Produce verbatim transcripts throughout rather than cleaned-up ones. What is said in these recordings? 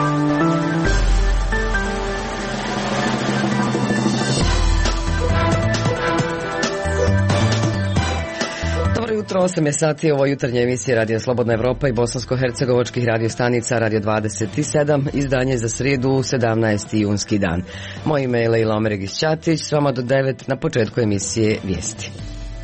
osam je sati, ovo jutarnje emisije Radio Slobodna Evropa i bosansko-hercegovačkih radio stanica Radio dvadeset sedam, izdanje za srijedu, sedamnaesti junski dan. Moje ime je Lejla Omeregić-Ćatić, s vama do devet na početku emisije Vijesti.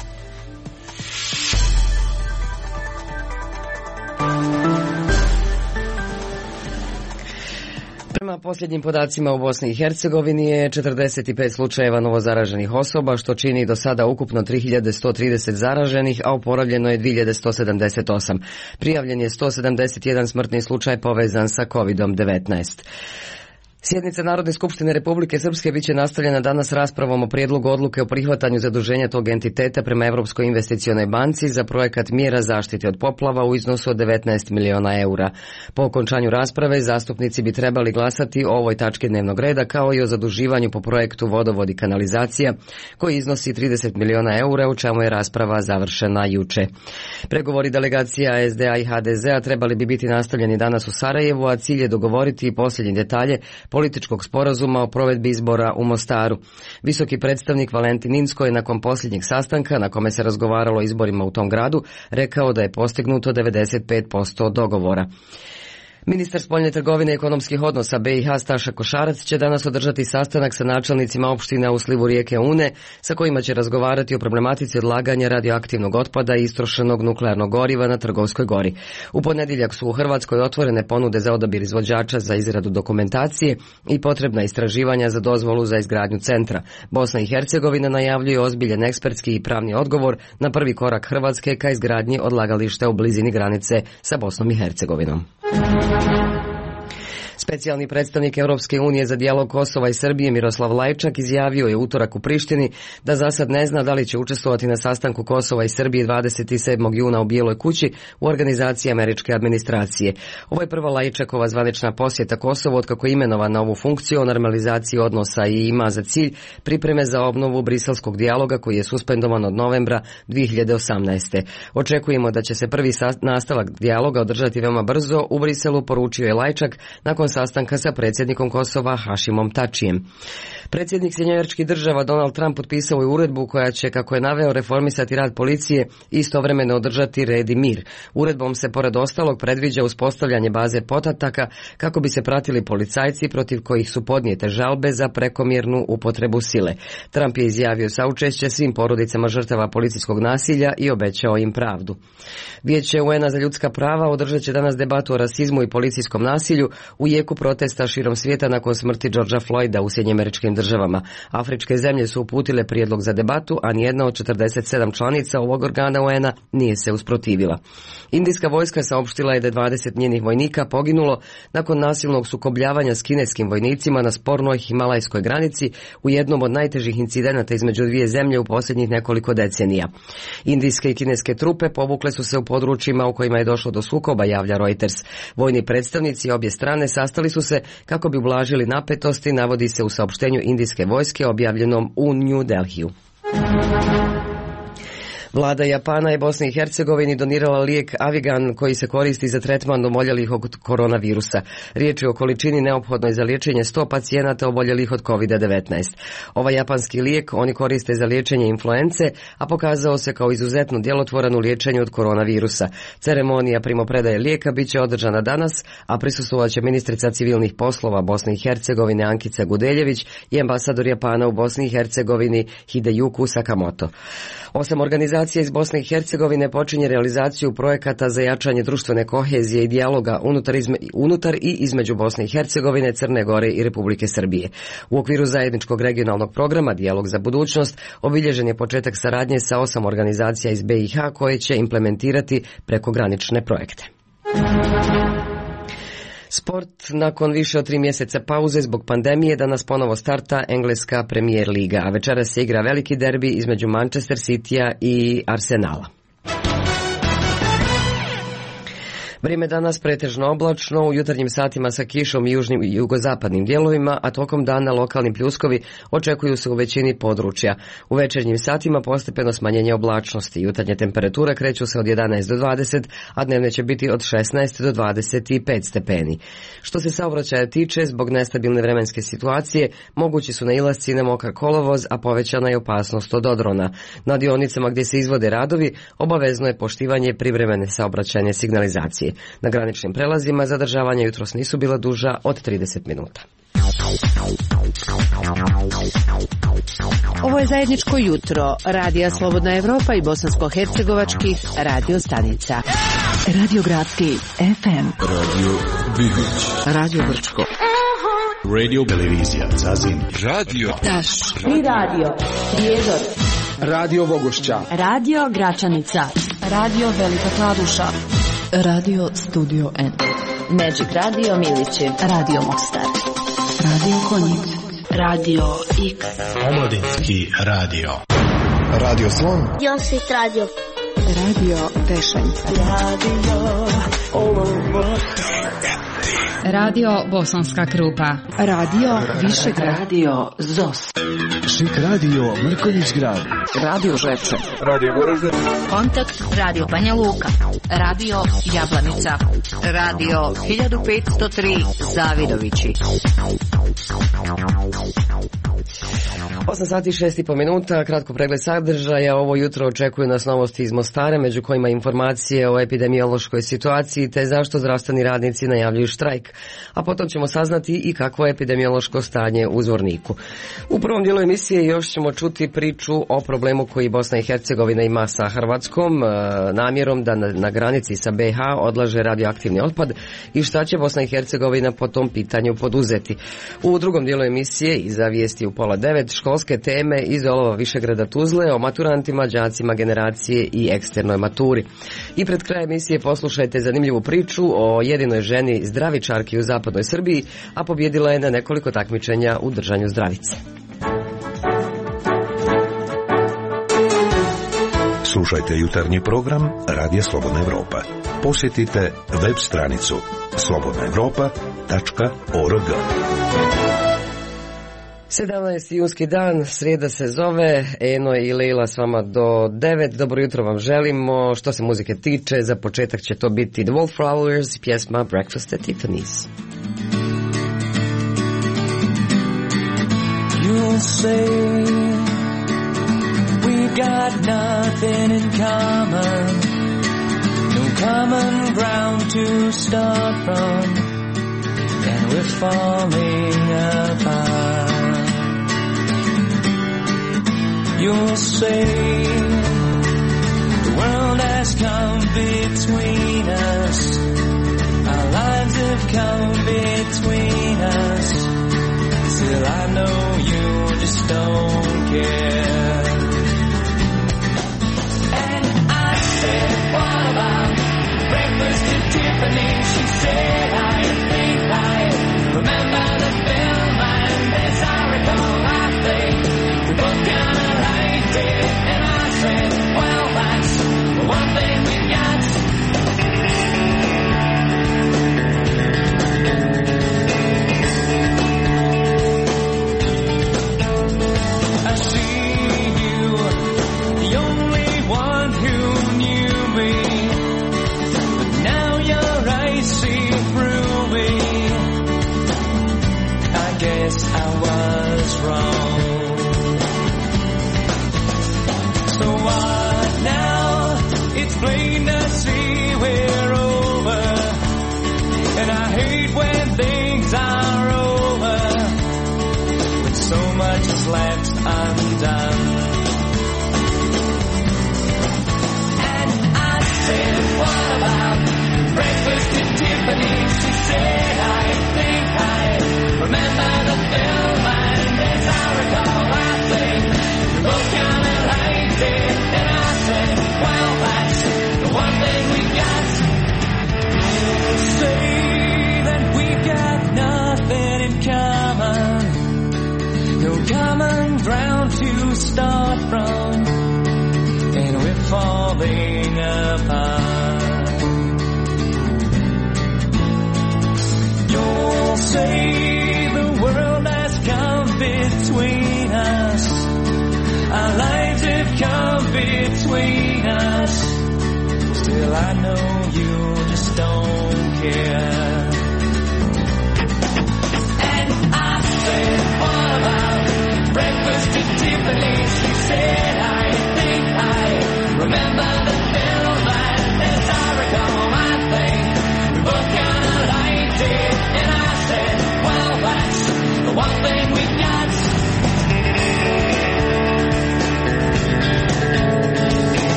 Prema posljednjim podacima u Bosni i Hercegovini je četrdeset pet slučajeva novozaraženih osoba, što čini do sada ukupno tri hiljade sto trideset zaraženih, a oporavljeno je dvije hiljade sto sedamdeset osam. Prijavljen je sto sedamdeset jedan smrtni slučaj povezan sa kovid devetnaest. Sjednica Narodne skupštine Republike Srpske biće nastavljena danas raspravom o prijedlogu odluke o prihvatanju zaduženja tog entiteta prema Europskoj investicionoj banci za projekat mjera zaštite od poplava u iznosu od devetnaest miliona eura. Po okončanju rasprave zastupnici bi trebali glasati o ovoj tački dnevnog reda kao i o zaduživanju po projektu vodovod i kanalizacija koji iznosi trideset miliona eura, u čemu je rasprava završena juče. Pregovori delegacija es de a i ha de zea trebali bi biti nastavljeni danas u Sarajevu, a cilj je dogovoriti posljednje detalje političkog sporazuma o provedbi izbora u Mostaru. Visoki predstavnik Valentin Inzko je nakon posljednjeg sastanka, na kome se razgovaralo o izborima u tom gradu, rekao da je postignuto devedeset pet posto dogovora. Ministar spoljne trgovine i ekonomskih odnosa be i ha Staša Košarac će danas održati sastanak sa načelnicima opština u slivu rijeke Une, sa kojima će razgovarati o problematici odlaganja radioaktivnog otpada i istrošenog nuklearnog goriva na Trgovskoj gori. U ponedjeljak su u Hrvatskoj otvorene ponude za odabir izvođača za izradu dokumentacije i potrebna istraživanja za dozvolu za izgradnju centra. Bosna i Hercegovina najavljuje ozbiljen ekspertski i pravni odgovor na prvi korak Hrvatske ka izgradnji odlagališta u blizini granice sa Bosnom i Hercegovinom. Specijalni predstavnik Europske unije za dijalog Kosova i Srbije Miroslav Lajčak izjavio je utorak u Prištini da za sad ne zna da li će učestvovati na sastanku Kosova i Srbije dvadeset sedmog juna u Bijeloj kući u organizaciji američke administracije. Ovo je prva Lajčakova zvanična posjeta Kosovu otkako je imenovan na ovu funkciju o normalizaciji odnosa i ima za cilj pripreme za obnovu briselskog dijaloga koji je suspendovan od novembra dvije hiljade osamnaeste. Očekujemo da će se prvi nastavak dijaloga održati veoma brzo u Briselu, poručio je Lajčak nakon sastanka sa predsjednikom Kosova Hašimom Tačijem. Predsjednik Sjedinjenih Američkih Država Donald Trump potpisao je uredbu koja će, kako je naveo, reformisati rad policije i istovremeno održati red i mir. Uredbom se pored ostalog predviđa uspostavljanje baze podataka kako bi se pratili policajci protiv kojih su podnijete žalbe za prekomjernu upotrebu sile. Trump je izjavio saučešće svim porodicama žrtava policijskog nasilja i obećao im pravdu. Vijeće u en a za ljudska prava održat će danas debatu o rasizmu i policijskom nasilju u jeku protesta širom svijeta nakon smrti Georgea Floyda u Sjedinjenim Američkim Državama. Afričke zemlje su uputile prijedlog za debatu, a nijedna od četrdeset sedam članica ovog organa u en a nije se usprotivila. Indijska vojska saopštila je da je dvadeset njenih vojnika poginulo nakon nasilnog sukobljavanja s kineskim vojnicima na spornoj himalajskoj granici u jednom od najtežih incidenata između dvije zemlje u posljednjih nekoliko decenija. Indijske i kineske trupe povukle su se u područjima u kojima je došlo do sukoba, javlja Reuters. Vojni predstavnici obje strane sastali su se kako bi ublažili napetosti, navodi se u saopštenju indijske vojske objavljenom u New Delhiju. Vlada Japana je Bosni i Hercegovini donirala lijek Avigan koji se koristi za tretman oboljelih od koronavirusa. Riječ je o količini neophodnoj za liječenje sto pacijenata oboljelih od kovid devetnaest. Ovaj japanski lijek oni koriste za liječenje influence, a pokazao se kao izuzetno djelotvoran u liječenju od koronavirusa. Ceremonija primopredaje lijeka bit će održana danas, a prisustvovat će ministrica civilnih poslova Bosne i Hercegovine Ankica Gudeljević i ambasador Japana u Bosni i Hercegovini Hideyuku Sakamoto. Osam organizacija iz Bosne i Hercegovine počinje realizaciju projekata za jačanje društvene kohezije i dijaloga unutar, izme, unutar i između Bosne i Hercegovine, Crne Gore i Republike Srbije. U okviru zajedničkog regionalnog programa Dijalog za budućnost obilježen je početak saradnje sa osam organizacija iz be i ha koje će implementirati prekogranične projekte. Sport. Nakon više od tri mjeseca pauze zbog pandemije danas ponovo starta engleska Premier Liga, a večeras se igra veliki derbi između Manchester Citya i Arsenala. Vrijeme danas pretežno oblačno, u jutarnjim satima sa kišom i južnim i jugozapadnim dijelovima, a tokom dana lokalni pljuskovi očekuju se u većini područja. U večernjim satima postepeno smanjenje oblačnosti. Jutarnje temperature kreću se od jedanaest do dvadeset, a dnevne će biti od šesnaest do dvadeset pet stepeni. Što se saobraćaja tiče, zbog nestabilne vremenske situacije, mogući su nailasci na mokar kolovoz, a povećana je opasnost od odrona. Na dionicama gdje se izvode radovi, obavezno je poštivanje privremene saobraćajne signalizacije. Na graničnim prelazima zadržavanja jutros nisu bila duža od trideset minuta. Ovo je zajedničko jutro Radija Slobodna Evropa i bosansko-hercegovačkih radio stanica. Radio Gradski F M, Radio Bihoć, Radio Brčko, Radio Televizija Zazin, Radio Taš i Radio Prijedor, Radio Vogošća, Radio Gračanica, Radio Velika Kladuša, Radio Studio N, Magic Radio Milići, Radio Mostar, Radio Konjic, Radio X, Omladinski radio, Radio Slon, Josit Radio, Radio Tešanj, Radio Olovo, Radio Bosanska Krupa, Radio Višegrad, Radio Zos, Šik Radio Mrkonjić Grad, Radio Žepče, Radio Goražde, Kontakt Radio Banja Luka, Radio Jablanica, Radio hiljadu petsto tri Zavidovići. osam sati i šest i po minuta, kratko pregled sadržaja. Ovo jutro očekuju nas novosti iz Mostara, među kojima informacije o epidemiološkoj situaciji te zašto zdravstveni radnici najavljuju štrajk. A potom ćemo saznati i kakvo je epidemiološko stanje u Zvorniku. U prvom dijelu emisije još ćemo čuti priču o problemu koji Bosna i Hercegovina ima sa Hrvatskom, namjerom da na, na granici sa B H odlaže radioaktivni otpad i šta će Bosna i Hercegovina po tom pitanju poduzeti. U drugom dijelu emisije iza vijesti u pola devet školske teme iz Olova Višegrada Tuzle o maturantima, đacima generacije i eksternoj maturi. I pred kraj emisije poslušajte zanimljivu priču o jedinoj ženi zdravičarki u zapadnoj Srbiji, a pobjedila je na nekoliko takmičenja u držanju zdravice. Slušajte jutarnji program Radija Slobodna Evropa. Posjetite web stranicu slobodna evropa tačka org. sedamnaesti junski dan, srijeda se zove, Eno i Leila s vama do devet. Dobro jutro vam želimo. Što se muzike tiče, za početak će to biti The Wallflowers i pjesma Breakfast at Tiffany's. You'll say we've got nothing in common, no common ground to start from, and we're falling apart. You'll say the world has come between us, our lives have come between us, still I know you just don't care. And I said, what about breakfast at Tiffany's? She said, I think I remember the film, and as I recall, I think we both kinda liked it. And I said, well, that's the one thing we got. I see you, the only one who knew me, but now your eyes see through me. I guess I was wrong. So what now? It's plain to see we're over, and I hate when things are over, but so much is left undone. And I said, what about breakfast at Tiffany's? She said, I think I remember the film, and as I recall, I think we both kinda liked it. And I said, well, that's the one thing we got. Say that we've got nothing in common, no common ground to start from, and we're falling apart.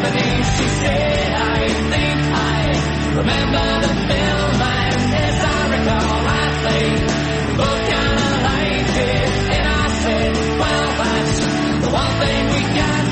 Tiffany. She said, I think I remember the film, and as I recall, I think we both kinda liked it. And I said, well, that's the one thing we got.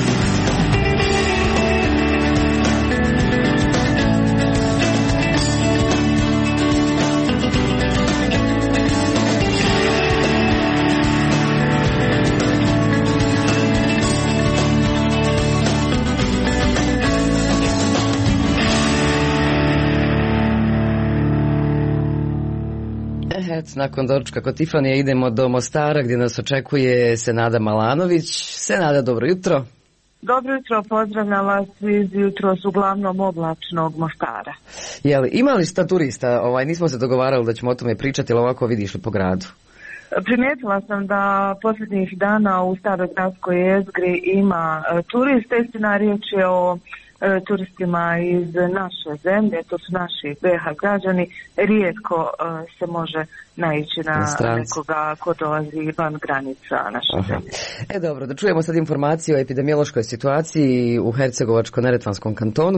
Nakon doručka kod Tifanija idemo do Mostara gdje nas očekuje Senada Malanović. Senada, dobro jutro. Dobro jutro, pozdravljam vas iz jutros uglavnom oblačnog Mostara. Jel, ima li šta turista? Ovaj, nismo se dogovarali da ćemo o tome pričati, ali ovako vidiš li po gradu? Primijetila sam da posljednjih dana u Staroj gradskoj jezgri ima e, turista, istina riječ je o e, turistima iz naše zemlje, to su naši B iH građani, rijetko e, se može naići na, na nekoga ko dolazi van granica naše Aha. zemlje. E dobro, da čujemo sad informaciju o epidemiološkoj situaciji u Hercegovačko-neretvanskom kantonu.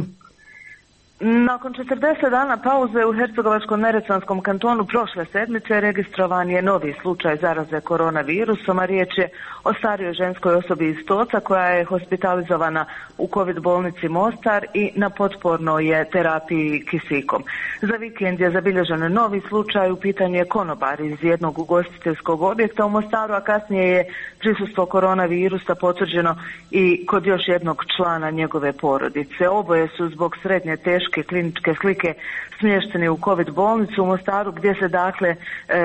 Nakon četrdeset dana pauze u Hercegovačko-neretvanskom kantonu prošle sedmice registrovan je novi slučaj zaraze koronavirusom, a riječ je o starijoj ženskoj osobi iz Stoca koja je hospitalizovana u COVID bolnici Mostar i na potpornoj je terapiji kisikom. Za vikend je zabilježen novi slučaj, u pitanju je konobar iz jednog ugostiteljskog objekta u Mostaru, a kasnije je prisustvo koronavirusa potvrđeno i kod još jednog člana njegove porodice. Oboje su zbog srednje teške kliničke slike smješteni u COVID bolnicu u Mostaru, gdje se dakle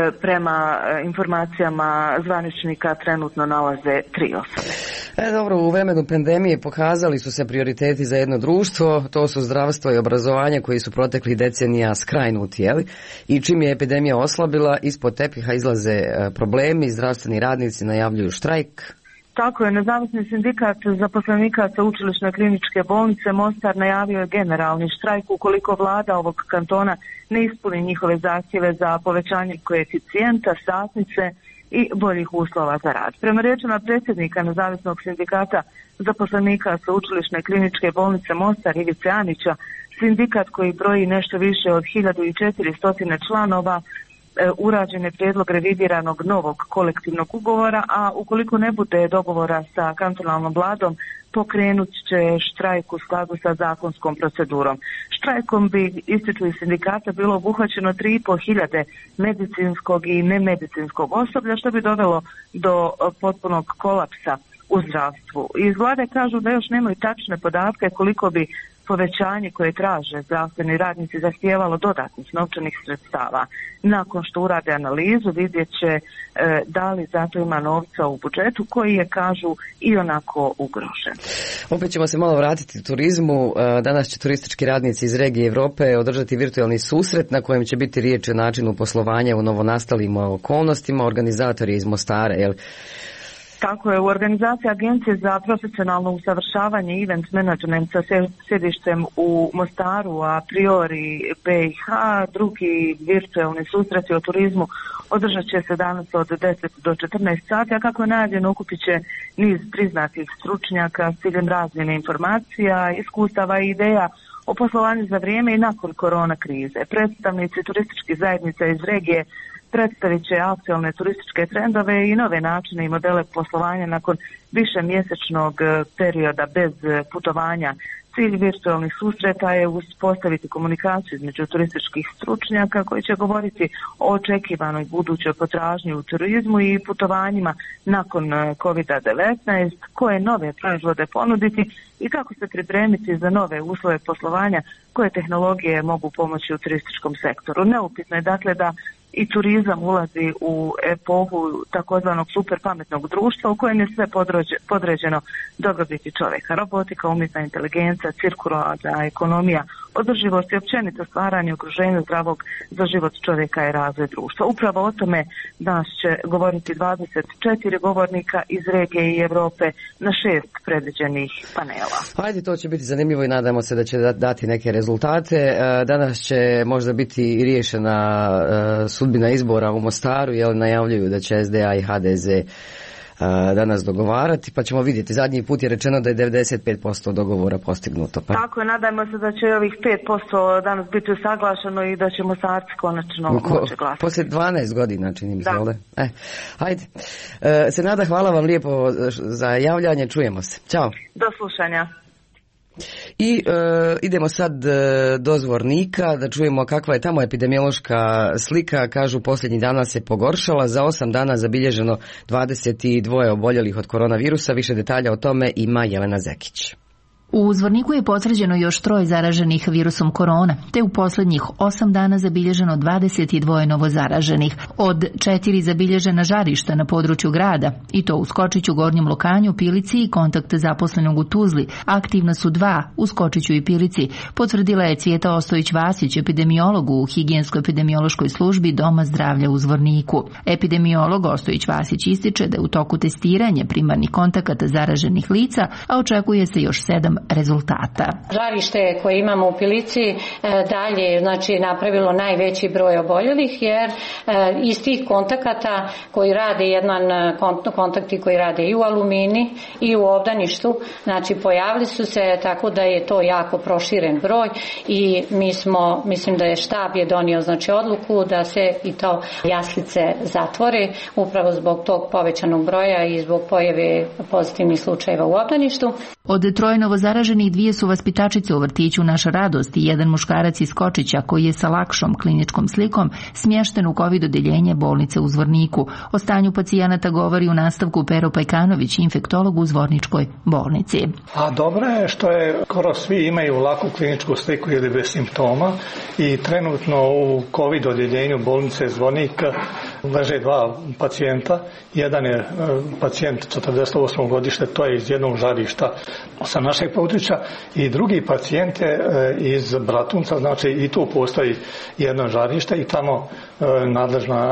prema informacijama zvaničnika trenutno nalaze tri osobe. E, dobro, u vremenu pandemije pokazali su se prioriteti za jedno društvo, to su zdravstvo i obrazovanje koji su proteklih decenija skrajnuti, jeli? I čim je epidemija oslabila, ispod tepiha izlaze problemi, zdravstveni radnici najavljuju štrajk. Tako je, Nezavisni sindikat zaposlenika Sveučilišne kliničke bolnice Mostar najavio je generalni štrajk ukoliko vlada ovog kantona ne ispuni njihove zahtjeve za povećanje koeficijenta, satnice i boljih uslova za rad. Prema riječima predsjednika Nezavisnog sindikata zaposlenika Sveučilišne kliničke bolnice Mostar Ivice Anića, sindikat koji broji nešto više od hiljadu četiristo članova, urađen je prijedlog revidiranog novog kolektivnog ugovora, a ukoliko ne bude dogovora sa kantonalnom vladom, pokrenut će štrajk u skladu sa zakonskom procedurom. Štrajkom bi, ističu iz sindikata, bilo obuhvaćeno tri i pol hiljade medicinskog i nemedicinskog osoblja, što bi dovelo do potpunog kolapsa u zdravstvu. Iz vlade kažu da još nemaju tačne podatke koliko bi povećanje koje traže zdravstveni radnici zahtijevalo dodatnih novčanih sredstava. Nakon što urade analizu vidjet će e, da li zato ima novca u budžetu koji je, kažu, i onako ugrožen. Opet ćemo se malo vratiti turizmu. Danas će turistički radnici iz regije Europe održati virtualni susret na kojem će biti riječ o načinu poslovanja u novonastalim okolnostima. Organizator je iz Mostara, jel? Tako je, u organizaciji Agencije za profesionalno usavršavanje i event management sa sjedištem u Mostaru, a priori B iH, drugi virtualni susreti o turizmu održat će se danas od deset do četrnaest sati, a kako je najavljeno okupit će niz priznatih stručnjaka s ciljem razmjene informacija, iskustava i ideja o poslovanju za vrijeme i nakon korona krize. Predstavnici turističkih zajednica iz regije predstavit će aktualne turističke trendove i nove načine i modele poslovanja nakon više mjesečnog perioda bez putovanja. Cilj virtualnih susreta je uspostaviti komunikaciju između turističkih stručnjaka koji će govoriti o očekivanoj budućoj potražnji u turizmu i putovanjima nakon kovid devetnaest, koje nove proizvode ponuditi i kako se pripremiti za nove uslove poslovanja koje tehnologije mogu pomoći u turističkom sektoru. Neupitno je dakle da i turizam ulazi u epohu takozvanog super pametnog društva u kojem je sve podređeno dobrobiti čovjeka. Robotika, umjetna inteligencija, cirkularna ekonomija, održivost i općenito stvaranje okruženja zdravog za život čovjeka i razvoj društva. Upravo o tome danas će govoriti dvadeset četiri govornika iz regije i Europe na šest predviđenih panela. Hajde, to će biti zanimljivo i nadamo se da će dati neke rezultate. Danas će možda biti riješena sudbina izbora u Mostaru, jer najavljuju da će S D A i H D Z a, danas dogovarati, pa ćemo vidjeti. Zadnji put je rečeno da je devedeset pet posto dogovora postignuto. Pa. Tako je, nadajmo se da će ovih pet posto danas biti usaglašeno i da će Mostarci konačno moći glasati. Poslije dvanaest godina, čini mi se, ovdje. E, hajde. E, Senada, hvala vam lijepo za javljanje, čujemo se. Ćao. Do slušanja. I e, idemo sad e, do Zvornika da čujemo kakva je tamo epidemiološka slika. Kažu posljednjih dana se pogoršala, za osam dana zabilježeno dvadeset dva oboljelih od koronavirusa. Više detalja o tome ima Jelena Zekić. U Zvorniku je potvrđeno još troje zaraženih virusom korona, te u posljednjih osam dana zabilježeno dvadeset dva novo zaraženih. Od četiri zabilježena žarišta na području grada, i to u Skočiću, Gornjem Lokanju, Pilici i kontakt zaposlenog u Tuzli. Aktivna su dva u Skočiću i Pilici, potvrdila je Cvjeta Ostojić-Vasić, epidemiolog u higijensko-epidemiološkoj službi Doma zdravlja u Zvorniku. Epidemiolog Ostojić-Vasić ističe da je u toku testiranje primarnih kontakata zaraženih lica, a očekuje se još sedam rezultata. Žarište koje imamo u Pilici dalje znači napravilo najveći broj oboljelih, jer iz tih kontakata koji rade jedan kontakti koji rade i u Alumini i u obdaništu, znači pojavili su se, tako da je to jako proširen broj i mi smo, mislim da je štab je donio znači odluku da se i to jaslice zatvore upravo zbog tog povećanog broja i zbog pojave pozitivnih slučajeva u obdaništu. Od troje novozaraženih dvije su vaspitačice u vrtiću Naša radost i jedan muškarac iz Skočića koji je sa lakšom kliničkom slikom smješten u COVID odeljenje bolnice u Zvorniku. O stanju pacijenata govori u nastavku Pero Pajkanović, infektolog u Zvorničkoj bolnici. A dobro je što je skoro svi imaju laku kliničku sliku ili bez simptoma i trenutno u COVID odjeljenju bolnice Zvornik leže dva pacijenta. Jedan je pacijent četrdeset osmo godište, to je iz jednog žarišta sa našeg područja, i drugi pacijent je iz Bratunca, znači i tu postoji jedno žarište i tamo nadležna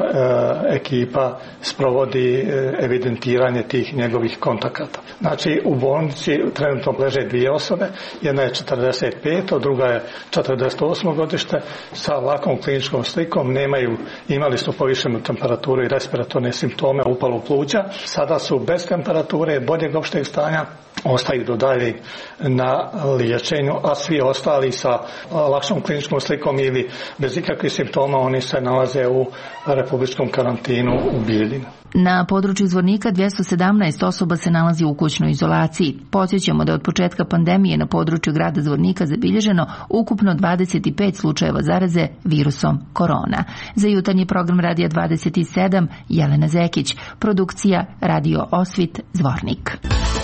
ekipa sprovodi evidentiranje tih njegovih kontakata. Znači u bolnici trenutno leže dvije osobe, jedna je četrdeset pet, a druga je četrdeset osmo godište sa lakom kliničkom slikom, nemaju, imali su povišenu temperaturu i respiratorne simptome, upalu pluća, sada su bez temperature, boljeg opšteg stanja, ostaju do dalje na liječenju, a svi ostali sa lakšom kliničkom slikom ili bez ikakvih simptoma, oni se nalaze u republičkom karantinu u Bijeljini. Na području Zvornika dvjesto sedamnaest osoba se nalazi u kućnoj izolaciji. Podsjećamo da od početka pandemije na području grada Zvornika zabilježeno ukupno dvadeset pet slučajeva zaraze virusom korona. Za jutarnji program Radija dvadeset sedam Jelena Zekić, produkcija Radio Osvit Zvornik.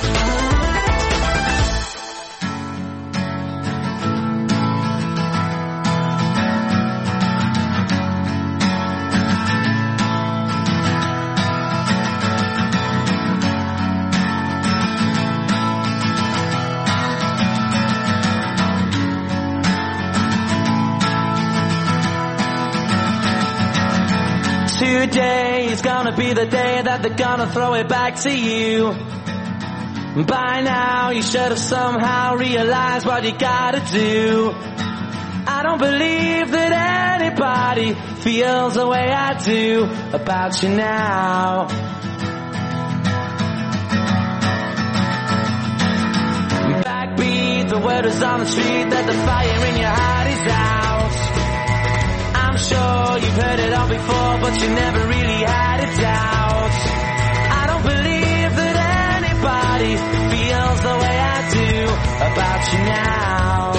Today is gonna be the day that they're gonna throw it back to you. By now you should have somehow realized what you gotta do. I don't believe that anybody feels the way I do about you now. Backbeat, the word is on the street that the fire in your heart is out. I'm sure you've heard it all before, but you never really had a doubt. I don't believe that anybody feels the way I do about you now.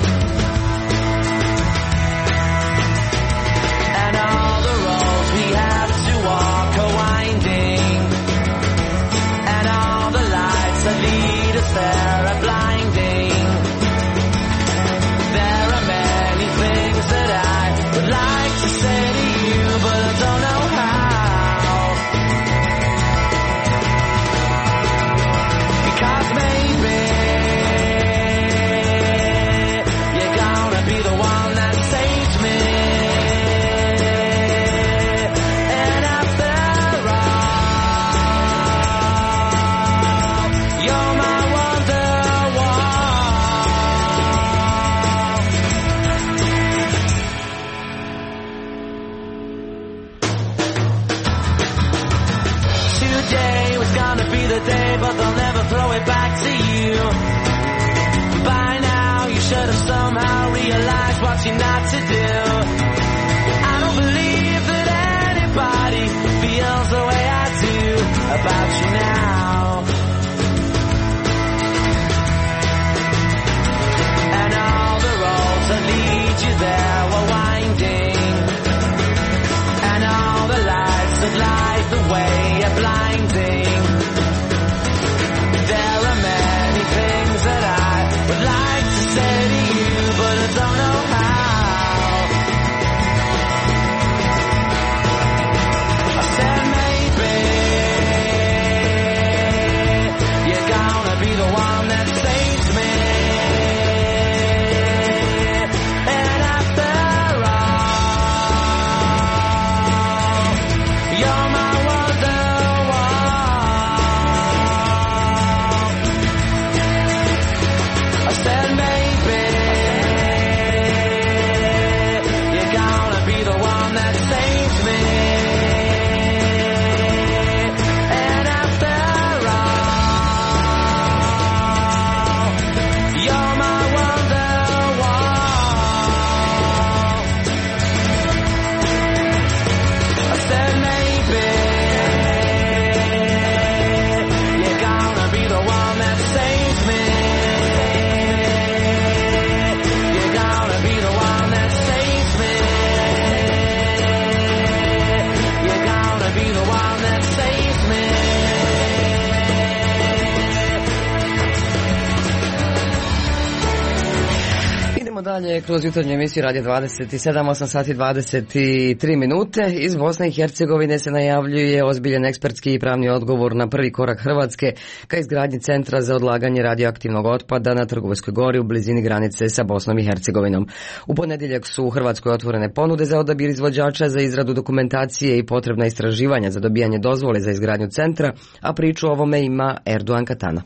And all the roads we have to walk are winding, and all the lights that lead us there are blinding. There are many things that I would like to say to you, but I don't know how. Because maybe taught you not to do. I don't believe that anybody feels the way I do about you now. And all the roads that lead you there were winding, and all the lights that light the way are blinding. There are many things that I would like to say to you, but I don't know how. I said maybe you're gonna be the one that saves me. And after all, you're my wonderwall. I said maybe you're gonna be the one that saves me. And after all, you're my wonderwall. I said maybe you're gonna be the one that saves me. You're gonna be the one that saves me. You're gonna be the one that saves me. Idemo dalje kroz jutarnju emisiju Radio dvadeset sedam, osam sati dvadeset tri minute. Iz Bosne i Hercegovine se najavljuje ozbiljan ekspertski i pravni odgovor na prvi korak Hrvatske ka izgradnji centra za odlaganje radioaktivnog otpada na Trgovskoj gori u blizini granice sa Bosnom i Hercegovinom. U ponedjeljak su u Hrvatskoj otvorene ponude za odabir izvođača za izradu dokumentacije i potrebna istraživanja za dobijanje dozvole za izgradnju centra, a priču o ovome ima Erdogan Katana.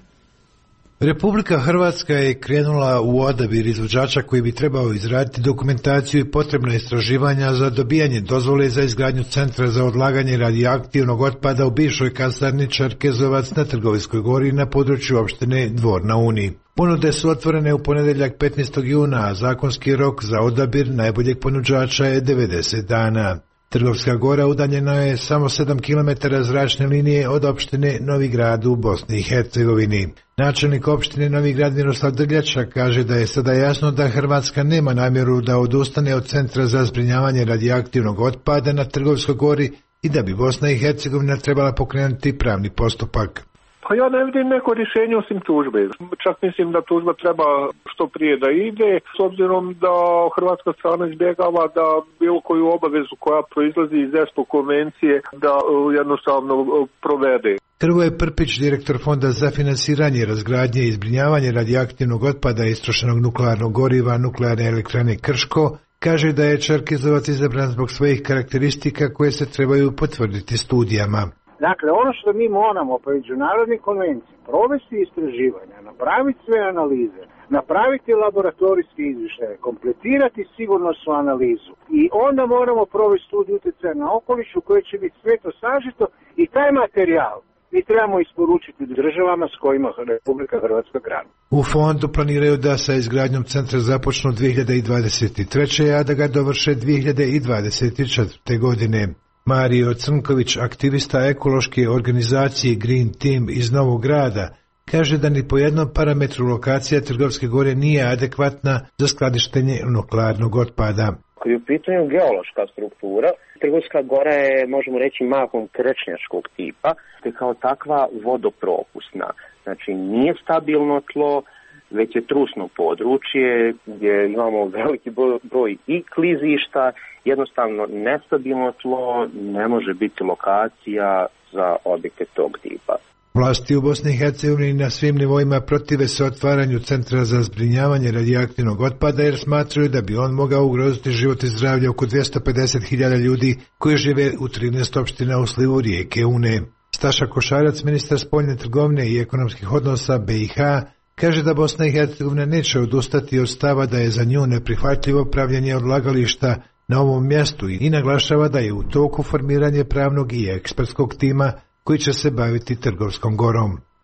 Republika Hrvatska je krenula u odabir izvođača koji bi trebao izraditi dokumentaciju i potrebna istraživanja za dobijanje dozvole za izgradnju centra za odlaganje radioaktivnog otpada u bivšoj kasarni Čerkezovac na Trgovskoj gori na području opštine Dvor na Uni. Ponude su otvorene u ponedjeljak petnaestog juna, a zakonski rok za odabir najboljeg ponuđača je devedeset dana. Trgovska gora udaljena je samo sedam kilometara zračne linije od opštine Novi Grad u Bosni i Hercegovini. Načelnik opštine Novi Grad Miroslav Drljača kaže da je sada jasno da Hrvatska nema namjeru da odustane od centra za zbrinjavanje radioaktivnog otpada na Trgovskoj gori i da bi Bosna i Hercegovina trebala pokrenuti pravni postupak. Pa ja ne vidim neko rješenje osim tužbe. Čak mislim da tužba treba što prije da ide, s obzirom da hrvatska strana izbjegava da bilo koju obavezu koja proizlazi iz ESPO konvencije da jednostavno provede. Hrvoje Prpić, direktor Fonda za finansiranje, razgradnje i zbrinjavanje radioaktivnog otpada i istrošenog nuklearnog goriva Nuklearne elektrane Krško, kaže da je Čerkezovac izabran zbog svojih karakteristika koje se trebaju potvrditi studijama. Dakle, ono što mi moramo po međunarodnoj konvenciji provesti istraživanja, napraviti sve analize, napraviti laboratorijske izvještaje, kompletirati sigurnosnu analizu i onda moramo provesti studiju utjecaja na okoliš u kojoj će biti sve to sažeto i taj materijal mi trebamo isporučiti državama s kojima Republika Hrvatska gradi. U fondu planiraju da sa izgradnjom centra započnu dvije hiljade dvadeset treće. a da ga dovrše dvije hiljade dvadeset četvrte. godine. Mario Crnković, aktivista ekološke organizacije Green Team iz Novog Grada, kaže da ni po jednom parametru lokacija Trgovske gore nije adekvatna za skladištenje nuklearnog otpada. Kad je u pitanju geološka struktura, Trgovska gora je, možemo reći, mahom krčnjačkog tipa, te kao takva vodopropusna. Znači nije stabilno tlo, već je trusno područje gdje imamo veliki broj i klizišta, jednostavno nestabilno tlo ne može biti lokacija za objekte tog tipa. Vlasti u Bosni i Hercegovini na svim nivoima protive se otvaranju centra za zbrinjavanje radioaktivnog otpada jer smatraju da bi on mogao ugroziti život i zdravlje oko dvjesto pedeset hiljada ljudi koji žive u trinaest opština u slivu rijeke Une. Staša Košarac, ministar spoljne trgovine i ekonomskih odnosa B i H, kaže da Bosna i Hercegovina neće odustati od stava da je za nju neprihvatljivo pravljenje odlagališta na ovom mjestu i naglašava da je u toku formiranje pravnog i ekspertskog tima koji će se baviti Trgovskom gorom.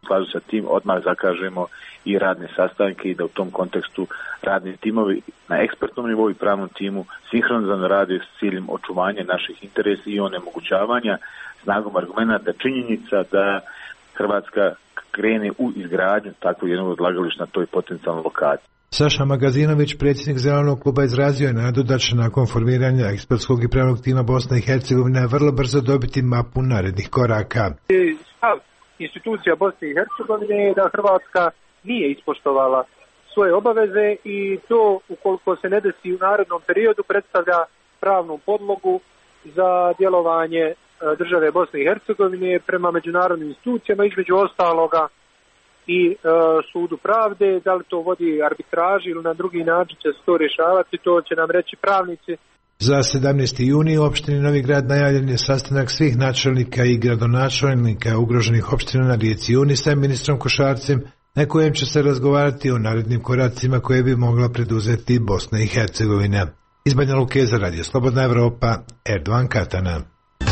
skladu sa tim odmah zakažemo i radne sastanke i da u tom kontekstu radni timovi na ekspertnom nivou i pravnom timu sinhronizovano rade s ciljem očuvanja naših interesa i onemogućavanja snagom argumenta činjenica da Hrvatska krene u izgradnju takvog jednog odlagališta na toj potencijalnoj lokaciji. Saša Magazinović, predsjednik Zelenog kluba, izrazio je nadu da će nakon formiranja ekspertskog i pravnog tima Bosna i Hercegovina vrlo brzo dobiti mapu narednih koraka. Stav institucija Bosne i Hercegovine je da Hrvatska nije ispoštovala svoje obaveze i to, ukoliko se ne desi u narednom periodu, predstavlja pravnu podlogu za djelovanje države Bosne i Hercegovine prema međunarodnim institucijama, između ostaloga i e, sudu pravde. Da li to vodi arbitraži ili na drugi način će se to rješavati, to će nam reći pravnici. Za sedamnaesti juni u opštini Novi Grad najavljen je sastanak svih načelnika i gradonačelnika ugroženih opština na rijeci Uni sa ministrom Košarcem, na kojem će se razgovarati o narednim koracima koje bi mogla preduzeti Bosna i Hercegovina. Iz Banja Luke za Radio Slobodna Evropa, Erdovan Katana.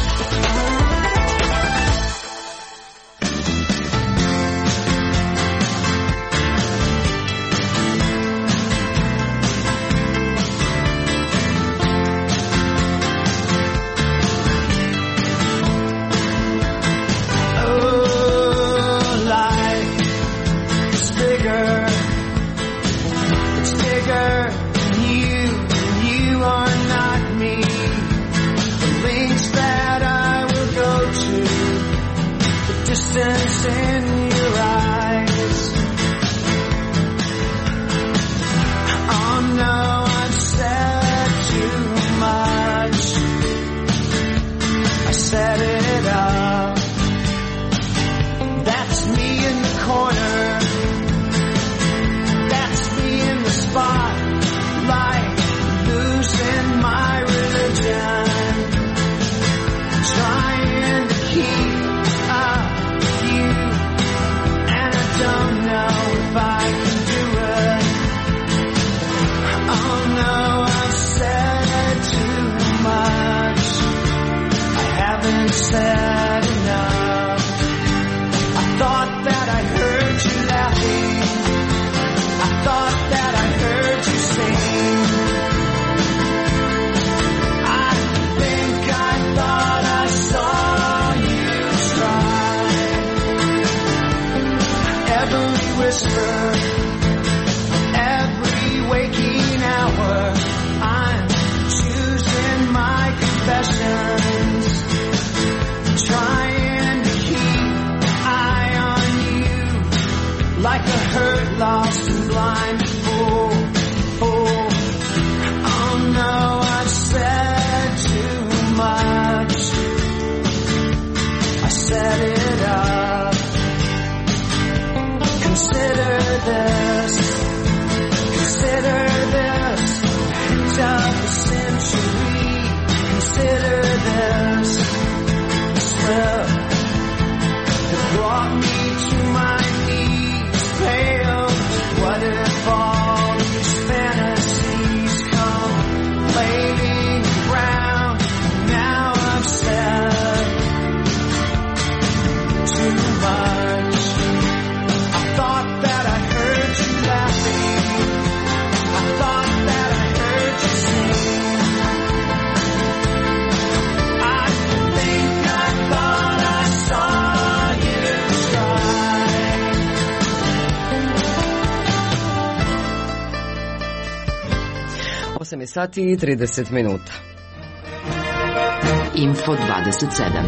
osam sati i trideset minuta. Info dvadeset sedam.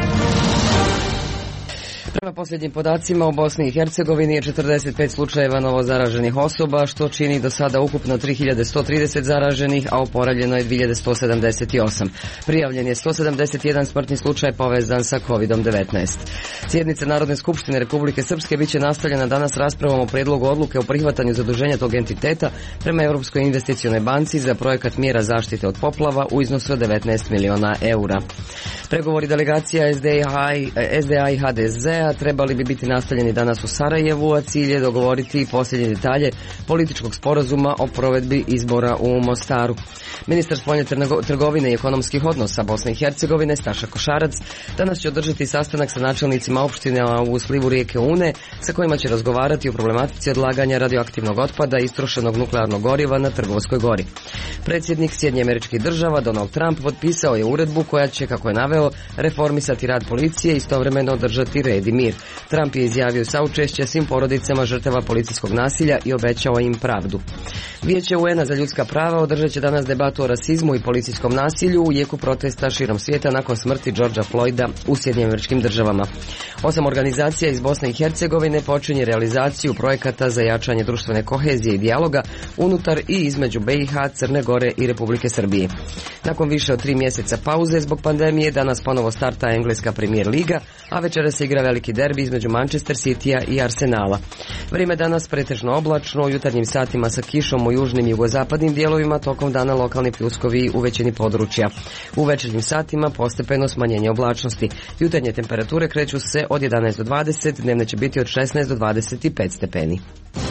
Prema posljednjim podacima u Bosni i Hercegovini je četrdeset pet slučajeva novozaraženih osoba, što čini do sada ukupno tri hiljade sto trideset zaraženih, a oporavljeno je dvije hiljade sto sedamdeset osam. Prijavljen je sto sedamdeset jedan smrtni slučaj povezan sa kovid devetnaest. Sjednica Narodne skupštine Republike Srpske biće nastavljena danas raspravom o prijedlogu odluke o prihvatanju zaduženja tog entiteta prema Europskoj investicionoj banci za projekat mjera zaštite od poplava u iznosu od devetnaest miliona eura. Pregovori delegacija S D A i H D Z-a trebali bi biti nastavljeni danas u Sarajevu, a cilj je dogovoriti posljednje detalje političkog sporazuma o provedbi izbora u Mostaru. Ministar spoljne trgovine i ekonomskih odnosa Bosne i Hercegovine Staša Košarac danas će održati sastanak sa načelnicima opština u slivu rijeke Une, sa kojima će razgovarati o problematici odlaganja radioaktivnog otpada i istrošenog nuklearnog goriva na Trgovskoj gori. Predsjednik Sjedinjenih Američkih Država Donald Trump potpisao je uredbu koja će, kako je naveo, reformisati rad policije i istovremeno održati red i mir. Trump je izjavio saučešće svim porodicama žrtava policijskog nasilja i obećao im pravdu. Vijeće U N-a za ljudska prava održat će danas debatu o rasizmu i policijskom nasilju u jeku protesta širom svijeta nakon smrti Georgea Floyda u Sjedinjenim Američkim Državama. Osam organizacija iz Bosne i Hercegovine počinje realizaciju projekata za jačanje društvene kohezije i dijaloga unutar i između B i H, Crne Gore i Republike Srbije. Nakon više od tri mjeseca pauze zbog pandemije, danas ponovo starta engleska Premier liga, a večera se igra veliki derbi između Manchester Citya i Arsenala. Vrijeme danas pretežno oblačno, u jutarnjim satima sa kišom u južnim i jugozapadnim dijelovima, tokom dana lokalni pljuskovi u većini područja. U večernjim satima postepeno smanjenje oblačnosti. Jutarnje temperature kreću se od jedanaest do dvadeset, dnevne će biti od šesnaest do dvadeset pet stepeni.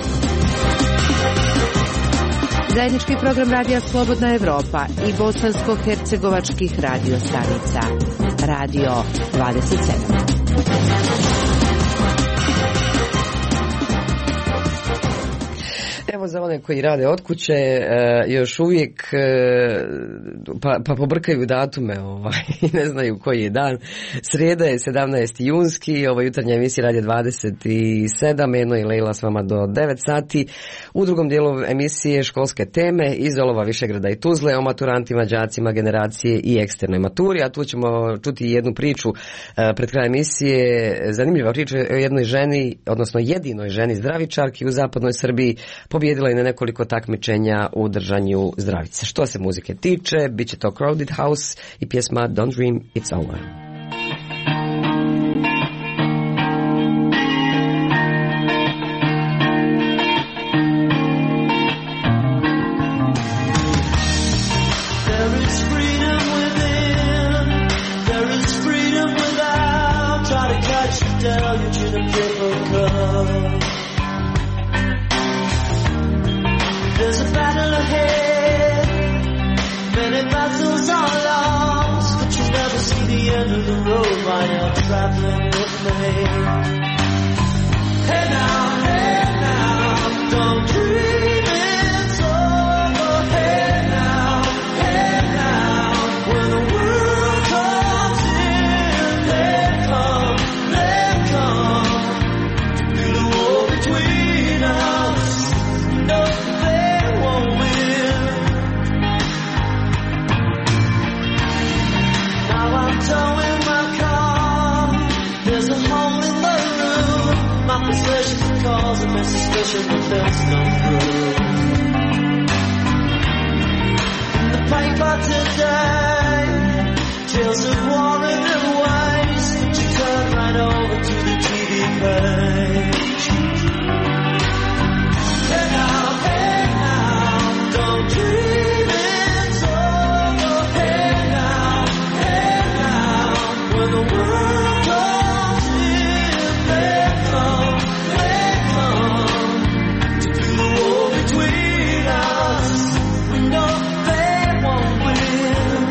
Zajednički program Radija Slobodna Evropa i bosansko-hercegovačkih radio stanica. Radio dvadeset sedam. Evo za one koji rade od kuće, e, još uvijek e, pa, pa pobrkaju datume, ovaj, ne znaju koji je dan. Srijeda je sedamnaesti junski, ovo jutarnja emisija Radija dvadeset sedam, Eno i Lejla s vama do devet sati. U drugom dijelu emisije školske teme iz Olova, Višegrada i Tuzle o maturantima, đacima generacije i eksternoj maturi, a tu ćemo čuti jednu priču e, pred kraj emisije, zanimljiva priča o jednoj ženi, odnosno jedinoj ženi zdravičarki u zapadnoj Srbiji, pobjedila je na nekoliko takmičenja u držanju zdravice. Što se muzike tiče, bit će to Crowded House i pjesma Don't Dream It's Over. There's a battle ahead, many battles are lost, but you never see the end of the road while you're traveling with me. Hey now, hey now, don't dream it's over. Hey now, hey now, when the world comes in, they come, they come to do the war between us. No. Towing my car, there's a hole in the roof. My possessions cause a suspicion that there's no proof. In the paper today, tales of war and waste. You turn right over to the T V page. Hey now, hey now, don't dream it's over. Hey now, when the world comes in, they come, they come to do the war between us. We know they won't win.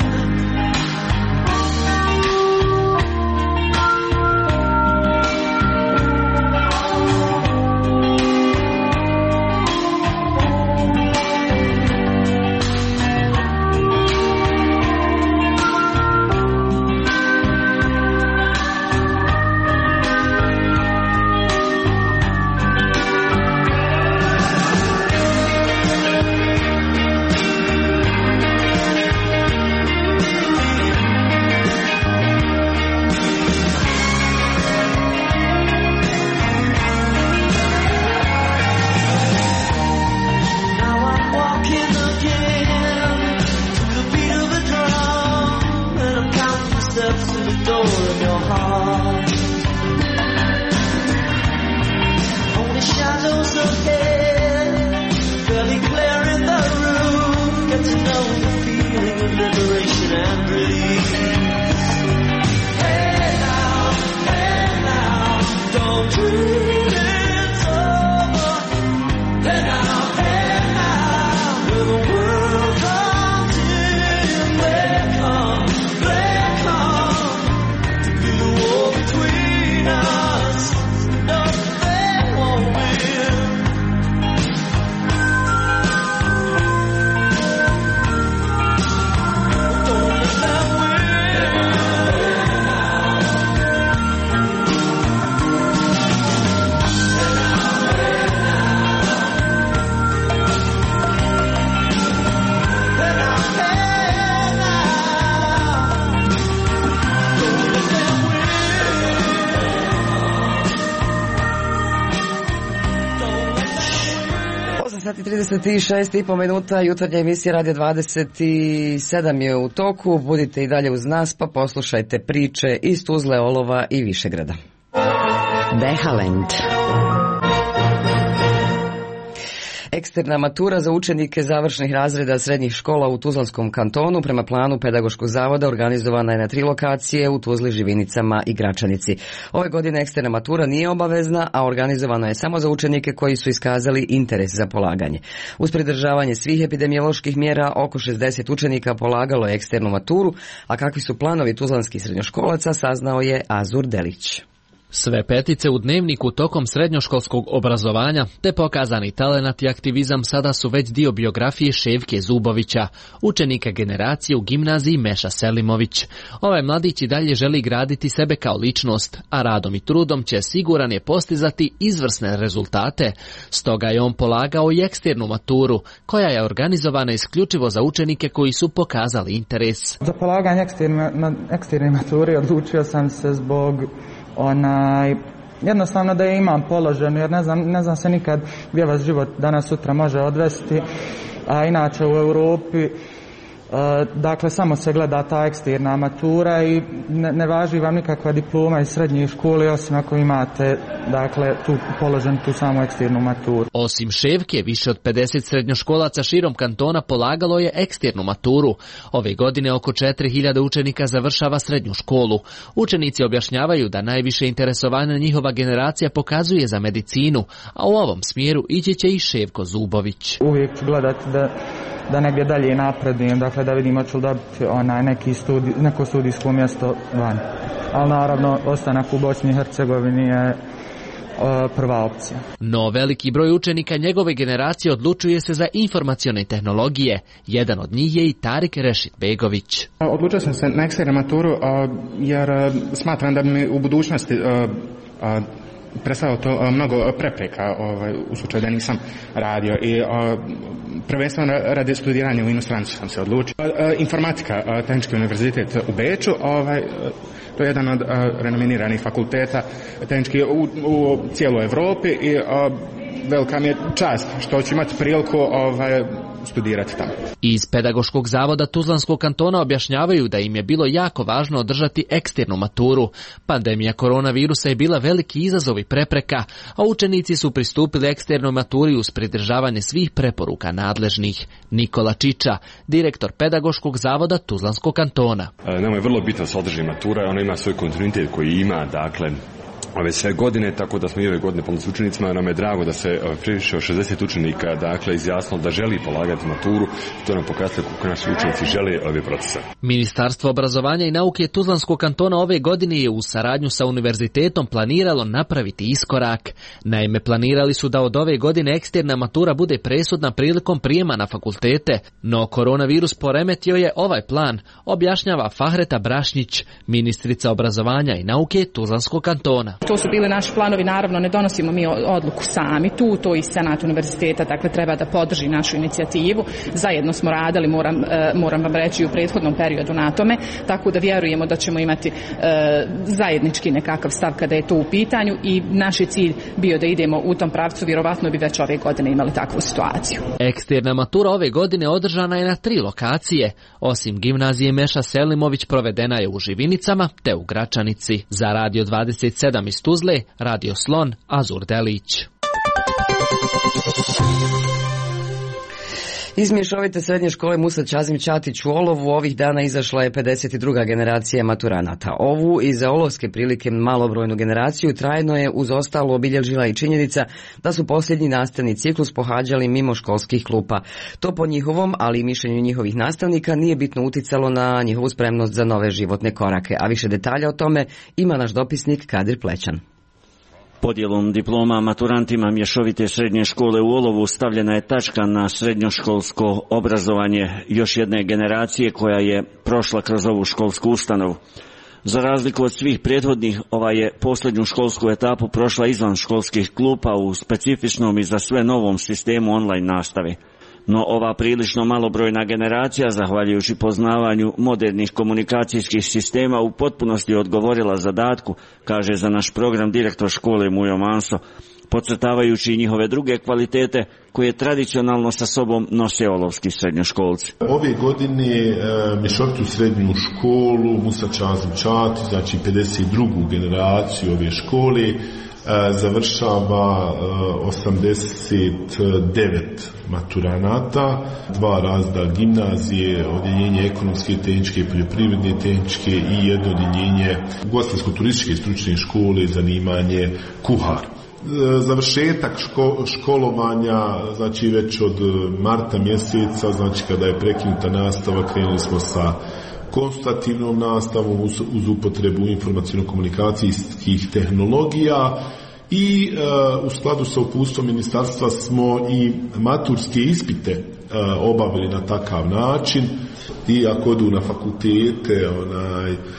Get to know the feeling of liberation and release. trideset šest i po minuta, jutarnja emisija Radio dvadeset sedam je u toku. Budite i dalje uz nas, pa poslušajte priče iz Tuzle, Olova i Višegrada. Behalend. Eksterna matura za učenike završnih razreda srednjih škola u Tuzlanskom kantonu prema planu Pedagoškog zavoda organizovana je na tri lokacije u Tuzli, Živinicama i Gračanici. Ove godine eksterna matura nije obavezna, a organizovana je samo za učenike koji su iskazali interes za polaganje. Uz pridržavanje svih epidemioloških mjera, oko šezdeset učenika polagalo je eksternu maturu, a kakvi su planovi tuzlanskih srednjoškolaca saznao je Azur Delić. Sve petice u dnevniku tokom srednjoškolskog obrazovanja te pokazani talenat i aktivizam sada su već dio biografije Ševke Zubovića, učenika generacije u gimnaziji Meša Selimović. Ovaj mladić i dalje želi graditi sebe kao ličnost, a radom i trudom će siguran je postizati izvrsne rezultate. Stoga je on polagao i eksternu maturu, koja je organizovana isključivo za učenike koji su pokazali interes. Za polaganje eksterne, eksterne mature odlučio sam se zbog onaj, jednostavno da je imam položen, jer ne znam, ne znam se nikad gdje vas život danas sutra može odvesti, a inače u Europi dakle samo se gleda ta eksterna matura i ne, ne važi vam nikakva diploma iz srednje škole osim ako imate dakle tu položen tu samu eksternu maturu. Osim Ševke, više od pedeset srednjoškolaca širom kantona polagalo je eksternu maturu. Ove godine oko četiri hiljade učenika završava srednju školu. Učenici objašnjavaju da najviše interesovanja njihova generacija pokazuje za medicinu, a u ovom smjeru ići će i Ševko Zubović. Uvijek ću gledati da da negdje dalje napredujem, dakle da vidimo ću dobiti onaj neki studi, neko studijsko mjesto van. Ali naravno ostanak u Bosni i Hercegovini je o, prva opcija. No veliki broj učenika njegove generacije odlučuje se za informacione tehnologije. Jedan od njih je i Tarik Rešit Begović. Odlučio sam se na eksternu maturu jer smatram da mi u budućnosti predstavljalo to mnogo prepreka ovaj, u slučaju da nisam radio i o, prvenstveno radi studiranja u inostranstvu sam se odlučio. O, informatika, Tehnički univerzitet u Beču, ovaj, to je jedan od o, renominiranih fakulteta tehnički u, u cijeloj Europi i o, velika mi je čast što ću imati priliku ovaj, studirati tamo. Iz Pedagoškog zavoda Tuzlanskog kantona objašnjavaju da im je bilo jako važno održati eksternu maturu. Pandemija koronavirusa je bila veliki izazov i prepreka, a učenici su pristupili eksternoj maturi uz pridržavanje svih preporuka nadležnih. Nikola Čiča, direktor Pedagoškog zavoda Tuzlanskog kantona. E, nama je vrlo bitno da se održi matura, ona ima svoj kontinuitet koji ima, dakle, ove sve godine, tako da smo i ove godine pomogli s učenicima. Nam je drago da se previše od šezdeset učenika dakle izjasnilo da želi polagati maturu. To nam pokazuje kako naši učenici žele ove procese. Ministarstvo obrazovanja i nauke Tuzlanskog kantona ove godine je u saradnju sa univerzitetom planiralo napraviti iskorak. Naime, planirali su da od ove godine eksterna matura bude presudna prilikom prijema na fakultete, no koronavirus poremetio je ovaj plan, objašnjava Fahreta Brašnjić, ministrica obrazovanja i nauke Tuzlanskog kantona. To su bili naši planovi, naravno ne donosimo mi odluku sami tu, to i Senat univerziteta, dakle treba da podrži našu inicijativu. Zajedno smo radili, moram, moram vam reći, u prethodnom periodu na tome, tako da vjerujemo da ćemo imati e, zajednički nekakav stav kada je to u pitanju i naš je cilj bio da idemo u tom pravcu, vjerovatno bi već ove godine imali takvu situaciju. Eksterna matura ove godine održana je na tri lokacije. Osim gimnazije Meša Selimović provedena je u Živinicama te u Gračanici. Za Radio dvadeset sedam iz Tuzle, Radio Slon, Azur Delić. Iz mješovite srednje škole Musa Čazim Ćatić u Olovu ovih dana izašla je pedeset druga generacija maturanata. Ovu i za olovske prilike malobrojnu generaciju trajno je uz ostalo obilježila i činjenica da su posljednji nastavni ciklus pohađali mimo školskih klupa. To po njihovom, ali i mišljenju njihovih nastavnika, nije bitno uticalo na njihovu spremnost za nove životne korake, a više detalja o tome ima naš dopisnik Kadir Plećan. Podjelom diploma maturantima mješovite srednje škole u Olovu stavljena je tačka na srednjoškolsko obrazovanje još jedne generacije koja je prošla kroz ovu školsku ustanovu. Za razliku od svih prethodnih, ova je posljednju školsku etapu prošla izvan školskih klupa u specifičnom i za sve novom sistemu online nastave. No ova prilično malobrojna generacija, zahvaljujući poznavanju modernih komunikacijskih sistema, u potpunosti odgovorila zadatku, kaže za naš program direktor škole Mujo Manso, podcrtavajući njihove druge kvalitete koje tradicionalno sa sobom nose olovski srednjoškolci. Ove godine e, mješovitu srednju školu Musa Čazim Ćatić, znači pedeset drugu generaciju ove škole, završava osamdeset devet maturanata, dva razreda gimnazije, odjeljenje ekonomske, tehničke, poljoprivredne, tehničke i jedno odjeljenje ugostiteljsko-turističke stručne škole, zanimanje kuhar. Završetak ško, školovanja, znači već od marta mjeseca, znači kada je prekinuta nastava, krenuli smo sa konsultativnom nastavom uz, uz upotrebu informacijno-komunikacijskih tehnologija i e, u skladu sa uputstvom ministarstva smo i maturske ispite e, obavili na takav način i ako odu na fakultete onaj, e,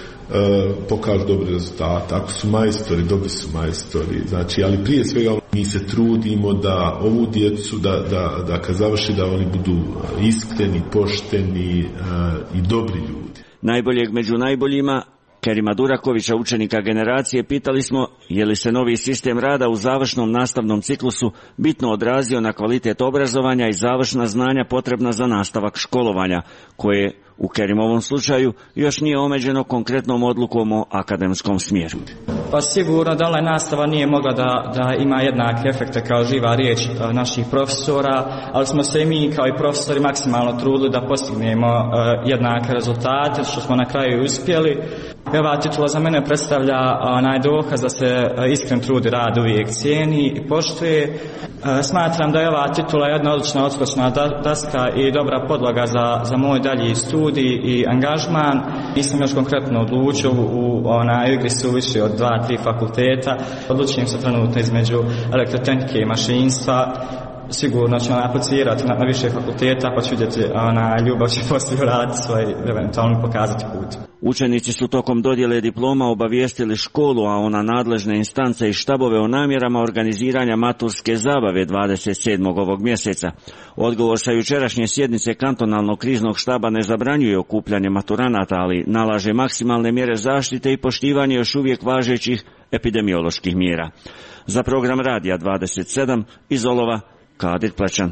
pokažu dobre rezultate. Ako su majstori, dobri su majstori. Znači, ali prije svega mi se trudimo da ovu djecu, da, da, da kad završi da oni budu iskreni, pošteni e, i dobri ljudi. Najboljeg među najboljima, Kerima Durakovića, učenika generacije, pitali smo je li se novi sistem rada u završnom nastavnom ciklusu bitno odrazio na kvalitet obrazovanja i završna znanja potrebna za nastavak školovanja, koje u Kerimovom slučaju još nije omeđeno konkretnom odlukom o akademskom smjeru. Pa sigurno da li nastava nije mogla da, da ima jednake efekte kao živa riječ naših profesora, ali smo se i mi kao i profesori maksimalno trudili da postignemo uh, jednake rezultate, što smo na kraju uspjeli. Ova titula za mene predstavlja onaj dokaz da se uh, iskren trud i rad uvijek cijeni i poštuje. Uh, smatram da je ova titula jedna odlična odskočna daska i dobra podloga za, za moj dalji studij i angažman. Nisam još konkretno odlučio u onaj igri su više od dva, tri fakulteta. Odlučujem se trenutno između elektrotehnike i mašinstva. Sigurno ću aplicirati na, na više fakulteta, pa ću vidjeti ona ljubav će poslije uraditi svoj, eventualno pokazati put. Učenici su tokom dodjele diploma obavijestili školu, a ona nadležne instance i štabove o namjerama organiziranja maturske zabave dvadeset sedmog ovog mjeseca. Odgovor sa jučerašnje sjednice kantonalnog kriznog štaba ne zabranjuje okupljanje maturanata, ali nalaže maksimalne mjere zaštite i poštivanje još uvijek važećih epidemioloških mjera. Za program Radija dvadeset sedam iz Olova, Kadir Plećan.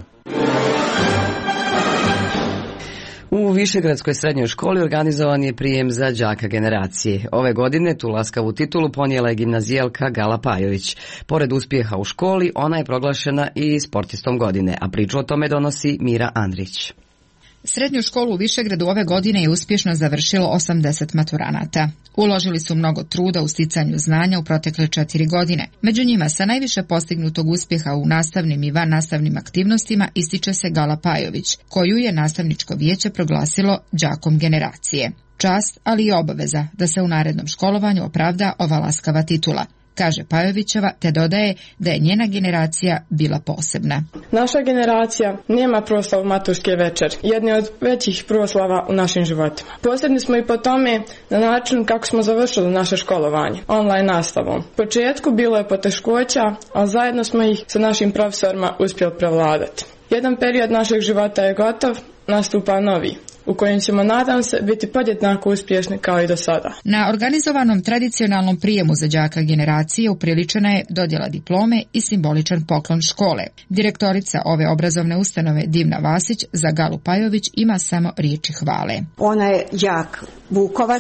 U Višegradskoj srednjoj školi organizovan je prijem za đaka generacije. Ove godine tu laskavu titulu ponijela je gimnazijalka Gala Pajović. Pored uspjeha u školi, ona je proglašena i sportistom godine, a priču o tome donosi Mira Andrić. Srednju školu u Višegradu ove godine je uspješno završilo osamdeset maturanata. Uložili su mnogo truda u sticanju znanja u protekle četiri godine. Među njima sa najviše postignutog uspjeha u nastavnim i van nastavnim aktivnostima ističe se Gala Pajović, koju je nastavničko vijeće proglasilo đakom generacije. Čast, ali i obaveza da se u narednom školovanju opravda ova laskava titula, kaže Pajovićeva, te dodaje da je njena generacija bila posebna. Naša generacija nema proslavu maturske večeri, jedne od većih proslava u našim životima. Posebni smo i po tome na način kako smo završili naše školovanje, online nastavom. U početku bilo je poteškoća, ali zajedno smo ih sa našim profesorima uspjeli prevladati. Jedan period našeg života je gotov, nastupa novi, u kojem ćemo, nadam se, biti podjednako uspješni kao i do sada. Na organizovanom tradicionalnom prijemu za đaka generacije upriličena je dodjela diplome i simboličan poklon škole. Direktorica ove obrazovne ustanove Divna Vasić za Galu Pajović ima samo riječi hvale. Ona je đak Vukovac,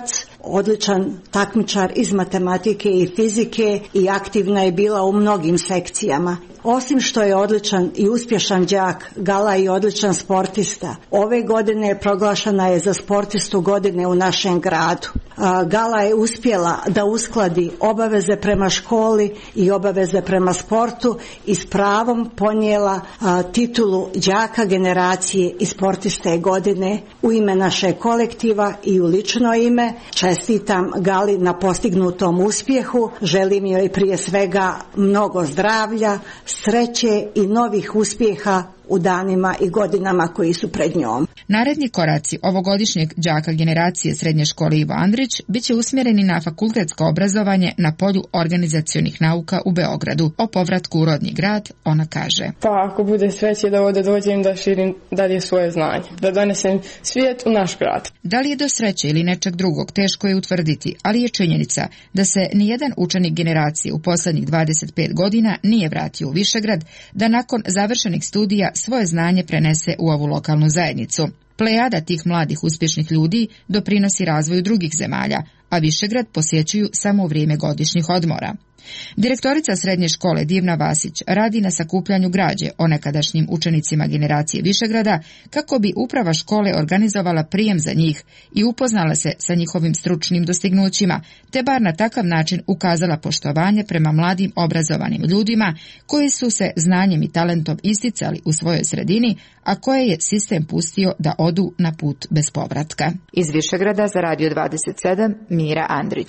odličan takmičar iz matematike i fizike i aktivna je bila u mnogim sekcijama. Osim što je odličan i uspješan đak, Gala je i odličan sportista. Ove godine proglašena je za sportistu godine u našem gradu. Gala je uspjela da uskladi obaveze prema školi i obaveze prema sportu i s pravom ponijela titulu đaka generacije i sportiste godine u ime našeg kolektiva i u lično ime. Čestitam Gali na postignutom uspjehu, želim joj prije svega mnogo zdravlja, sreće i novih uspjeha u danima i godinama koji su pred njom. Naredni koraci ovogodišnjeg đaka generacije srednje škole Ivo Andrić bit će usmjereni na fakultetsko obrazovanje na polju organizacionih nauka u Beogradu. O povratku u rodni grad ona kaže: Pa ako bude sreće da ovdje dođem da širim dalje svoje znanje, da donesem svijet u naš grad. Da li je do sreće ili nečeg drugog teško je utvrditi, ali je činjenica da se nijedan učenik generacije u posljednjih dvadeset pet godina nije vratio u Višegrad, da nakon završenih studija svoje znanje prenese u ovu lokalnu zajednicu. Plejada tih mladih uspješnih ljudi doprinosi razvoju drugih zemalja, a Višegrad posjećuju samo u vrijeme godišnjih odmora. Direktorica srednje škole Divna Vasić radi na sakupljanju građe o nekadašnjim učenicima generacije Višegrada kako bi uprava škole organizovala prijem za njih i upoznala se sa njihovim stručnim dostignućima, te bar na takav način ukazala poštovanje prema mladim obrazovanim ljudima koji su se znanjem i talentom isticali u svojoj sredini, a koje je sistem pustio da odu na put bez povratka. Iz Višegrada za Radio dvadeset sedam Mira Andrić.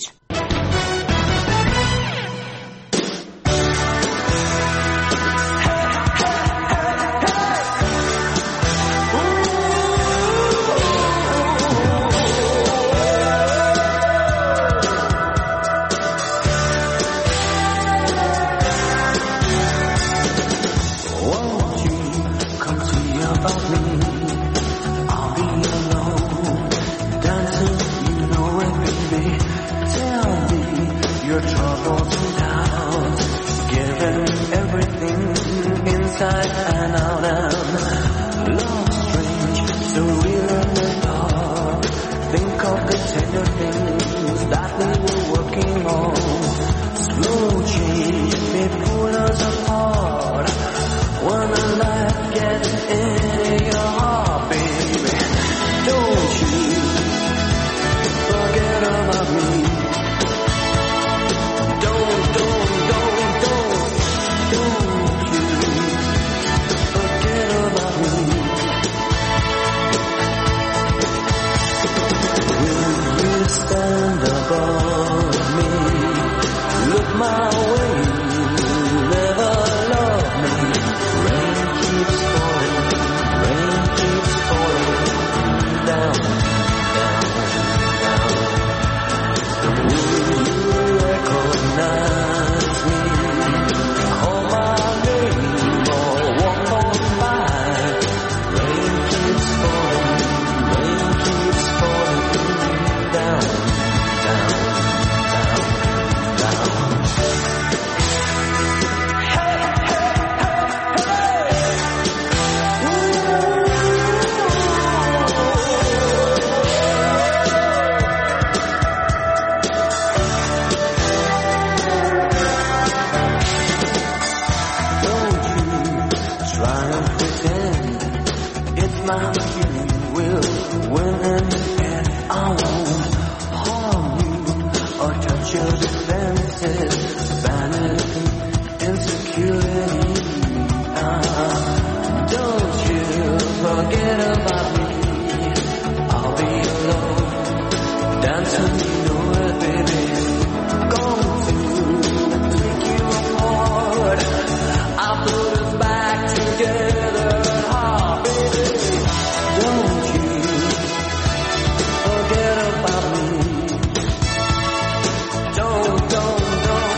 Don't, don't, don't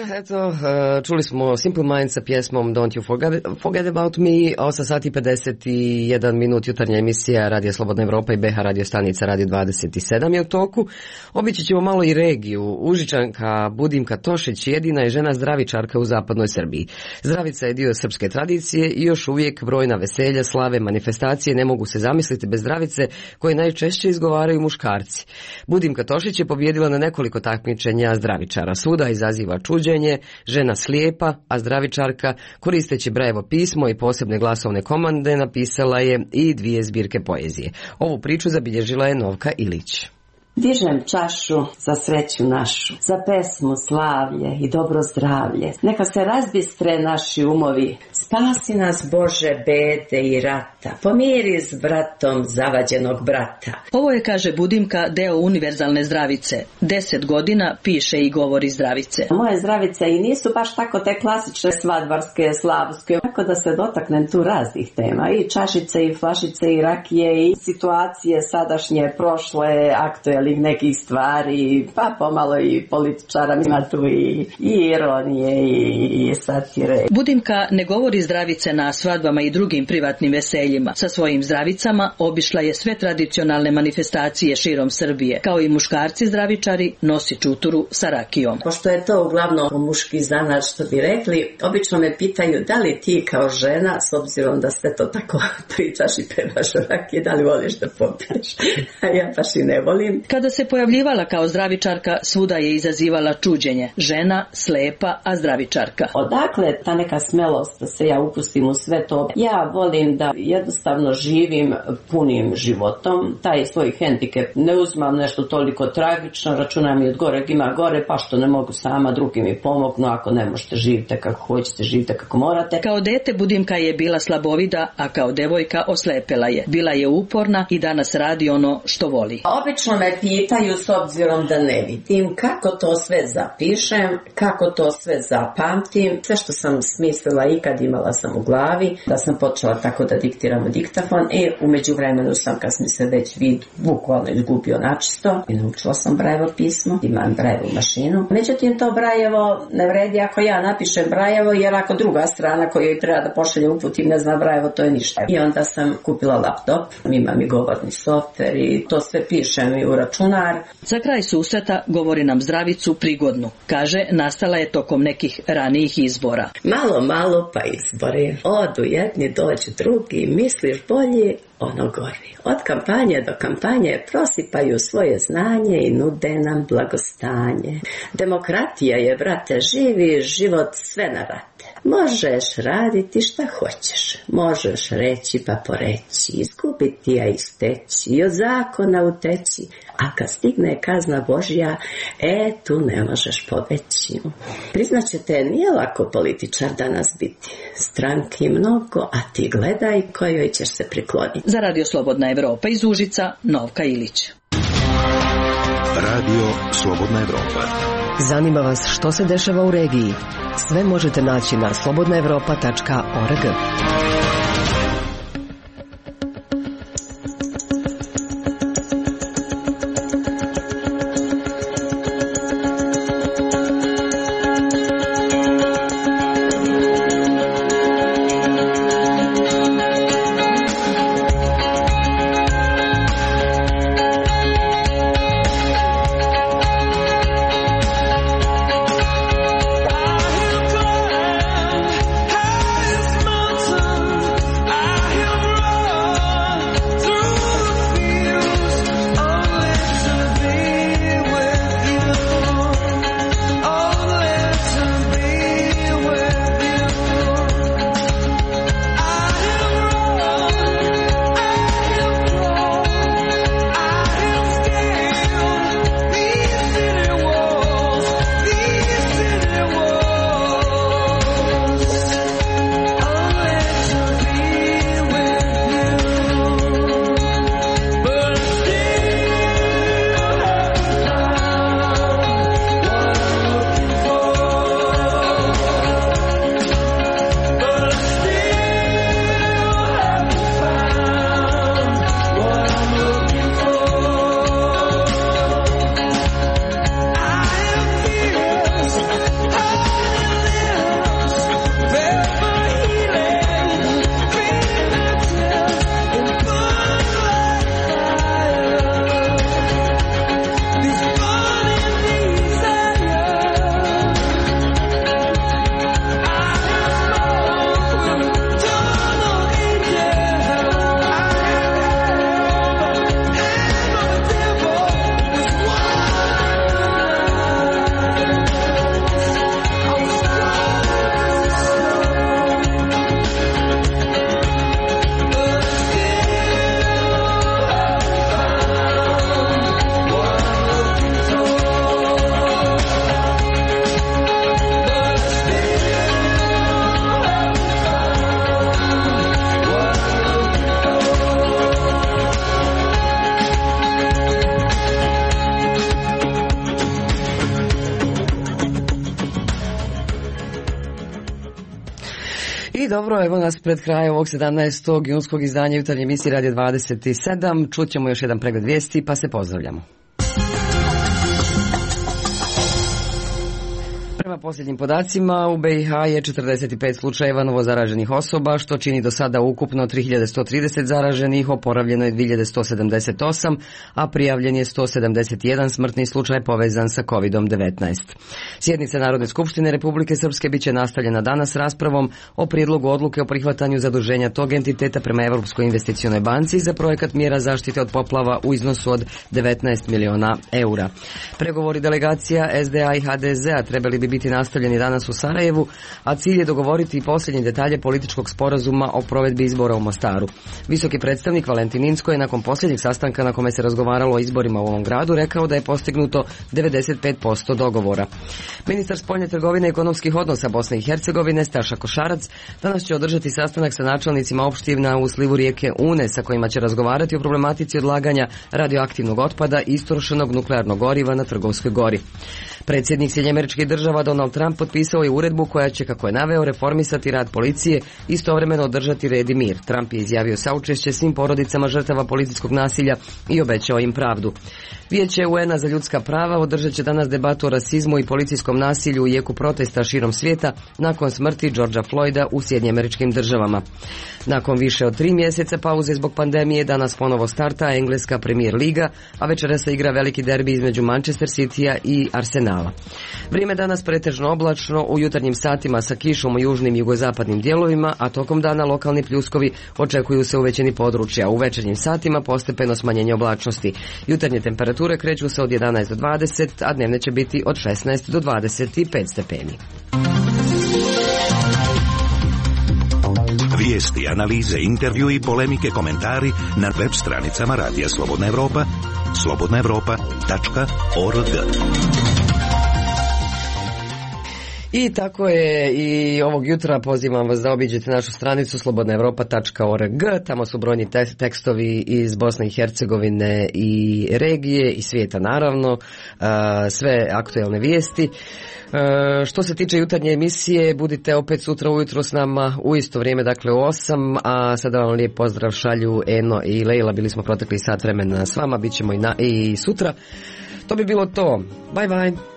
Eto, čuli smo Simple Minds sa pjesmom Don't You Forget, Forget About Me. Osam sati pedeset jedan minut, jutarnja emisija Radio Slobodna Evropa i B H radio stanica Radio dvadeset sedam je u toku. Obići ćemo malo i regiju. Užičanka Budimka Tošić jedina je žena zdravičarka u zapadnoj Srbiji. Zdravica je dio srpske tradicije i još uvijek brojna veselja, slave, manifestacije ne mogu se zamisliti bez zdravice koje najčešće izgovaraju muškarci. Budimka Tošić je pobjedila na nekoliko takmičenja zdravičara. Svuda izaziva čuđenje, žena slijepa, a zdravičarka, koristeći Brajevo pismo i posebne glasovne komande, napisala je i dvije zbirke poezije. Ovu priču zabilježila je Novka Ilić. Dižem čašu za sreću našu, za pesmu, slavlje i dobro zdravlje. Neka se razbistre naši umovi, spasi nas Bože bede i rata, pomiri s bratom zavađenog brata. Ovo je, kaže Budimka, deo univerzalne zdravice. Deset godina piše i govori zdravice. Moje zdravice i nisu baš tako te klasične svadbarske, slavske, tako da se dotaknem tu raznih tema. I čašice, i flašice, i rakije, i situacije sadašnje, prošle, aktuelne nekih stvari, pa pomalo i političara, ima tu i, i ironije i, i satire. Budimka ne govori zdravice na svadbama i drugim privatnim veseljima. Sa svojim zdravicama obišla je sve tradicionalne manifestacije širom Srbije. Kao i muškarci zdravičari, nosi čuturu sa rakijom. Pošto je to uglavnom muški zanat, što bi rekli, obično me pitaju da li ti kao žena, s obzirom da sve to tako pričaš i pevaš o rakije, da li voliš da popiješ? A ja baš i ne volim. Kada se pojavljivala kao zdravičarka, svuda je izazivala čuđenje. Žena, slepa, a zdravičarka. Odakle ta neka smelost da se ja upustim u sve to? Ja volim da jednostavno živim punim životom. Taj svoj hendikep ne uzmam nešto toliko tragično, računam i od gore ima gore, pa što ne mogu sama, drugi mi pomognu, ako ne možete živite kako hoćete, živite kako morate. Kao dete Budimka je bila slabovida, a kao devojka oslepela je. Bila je uporna i danas radi ono što voli. Obično me pitaju, s obzirom da ne vidim, kako to sve zapišem, kako to sve zapamtim. Sve što sam smislila ikad imala sam u glavi, da sam počela tako da diktiram u diktafon i u međuvremenu sam, kad mi se već vid bukvalno izgubio načisto, i naučila sam Brajevo pismo, imam Brajevu mašinu. Međutim, to Brajevo ne vredi ako ja napišem Brajevo, jer ako druga strana koju treba da pošalje uputim ne zna Brajevo, to je ništa. I onda sam kupila laptop, imam i govorni softver i to sve pišem i u računar. Za kraj susreta govori nam zdravicu prigodnu. Kaže, nastala je tokom nekih ranijih izbora. Malo, malo pa izbori. Odu jedni, dođu drugi, misliš bolji, ono gori. Od kampanje do kampanje prosipaju svoje znanje i nude nam blagostanje. Demokratija je, brate, živi život sve na rate. Možeš raditi šta hoćeš, možeš reći pa poreći, izgubiti a isteći i od zakona uteći, a kad stigne kazna Božja, e tu ne možeš pobeći. Priznaćete, nije lako političar danas biti, stranki mnogo, a ti gledaj kojoj ćeš se prikloniti. Za Radio Slobodna Evropa iz Užica, Novka Ilić. Radio Slobodna Evropa. Zanima vas što se dešava u regiji? Sve možete naći na slobodna evropa tačka org. Mountain I dobro, evo nas pred kraj ovog sedamnaestog junskog izdanja jutarnje emisije Radio dvadeset sedam. Čućemo još jedan pregled vijesti, pa se pozdravljamo. Prema posljednjim podacima u B i H je četrdeset pet slučajeva novozaraženih osoba, što čini do sada ukupno tri hiljade sto trideset zaraženih, oporavljeno je dvije hiljade sto sedamdeset osam, a prijavljen je sto sedamdeset jedan smrtni slučaj povezan sa kovid devetnaest. Sjednica Narodne skupštine Republike Srpske biće nastavljena danas raspravom o prijedlogu odluke o prihvatanju zaduženja tog entiteta prema Europskoj investicionoj banci za projekat mjera zaštite od poplava u iznosu od devetnaest miliona eura. Pregovori delegacija S D A i H D Z-a trebali bi biti nastavljeni danas u Sarajevu, a cilj je dogovoriti i posljednje detalje političkog sporazuma o provedbi izbora u Mostaru. Visoki predstavnik Valentin Inzko je nakon posljednjeg sastanka na kome se razgovaralo o izborima u ovom gradu rekao da je postignuto devedeset pet posto dogovora. Ministar spoljne trgovine i ekonomskih odnosa Bosne i Hercegovine Staša Košarac danas će održati sastanak sa načelnicima opština u slivu rijeke Une sa kojima će razgovarati o problematici odlaganja radioaktivnog otpada i istrošenog nuklearnog goriva na Trgovskoj gori. Predsjednik Sjedinjenih Američkih Država Donald Trump potpisao je uredbu koja će, kako je naveo, reformisati rad policije i istovremeno održati red i mir. Trump je izjavio saučešće svim porodicama žrtava policijskog nasilja i obećao im pravdu. Vijeće U N A za ljudska prava održat će danas debatu o rasizmu i policijskom nasilju u jeku protesta širom svijeta nakon smrti Georgea Floyda u Sjedinjenim Američkim Državama. Nakon više od tri mjeseca pauze zbog pandemije danas ponovo starta engleska Premier liga, a večera se igra veliki derbi između Manchester Citya i Arsenala. Vrijeme danas pretežno oblačno, u jutarnjim satima sa kišom u južnim i jugozapadnim dijelovima, a tokom dana lokalni pljuskovi očekuju se u većini područja. U večernjim satima postepeno smanjenje oblačnosti. Jutarnje temperature kreću se od jedanaest do dvadeset, a dnevne će biti od šesnaest do dvadeset pet stepeni. Vijesti, analize, intervju i polemike, komentari na web stranicama Radija Slobodna Evropa, slobodna evropa tačka org. I tako je i ovog jutra pozivam vas da obiđete našu stranicu slobodna evropa tačka org. Tamo su brojni te- tekstovi iz Bosne i Hercegovine i regije i svijeta naravno, sve aktuelne vijesti. Što se tiče jutarnje emisije, budite opet sutra ujutro s nama u isto vrijeme, dakle u osam, a sada vam lijep pozdrav šalju Eno i Lejla, bili smo protekli sat vremena s vama, bit ćemo i, na, i sutra. To bi bilo to. Bye bye.